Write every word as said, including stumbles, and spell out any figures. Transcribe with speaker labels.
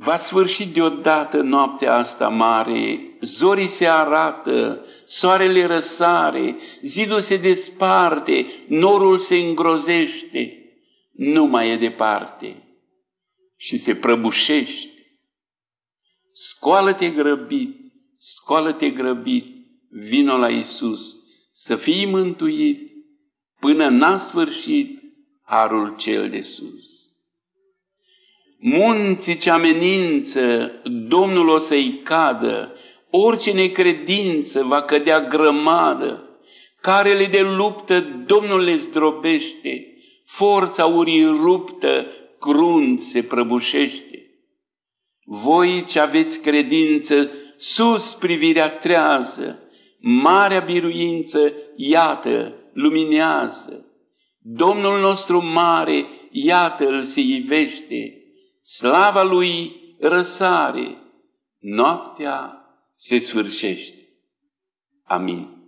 Speaker 1: Va sfârși deodată noaptea asta mare, zorii se arată, soarele răsare, zidul se desparte, norul se îngrozește, nu mai e departe și se prăbușește. Scoală-te grăbit, scoală-te grăbit, vino la Iisus, să fii mântuit până n-a sfârșit harul cel de sus. Munții ce amenință, Domnul o să-i cadă, orice necredință va cădea grămadă, carele de luptă Domnul le zdrobește, forța urii ruptă, crunt se prăbușește. Voi ce aveți credință, sus privirea trează, marea biruință, iată, luminează. Domnul nostru mare, iată-l se ivește, slava lui răsare, noaptea se sfârșește. Amin.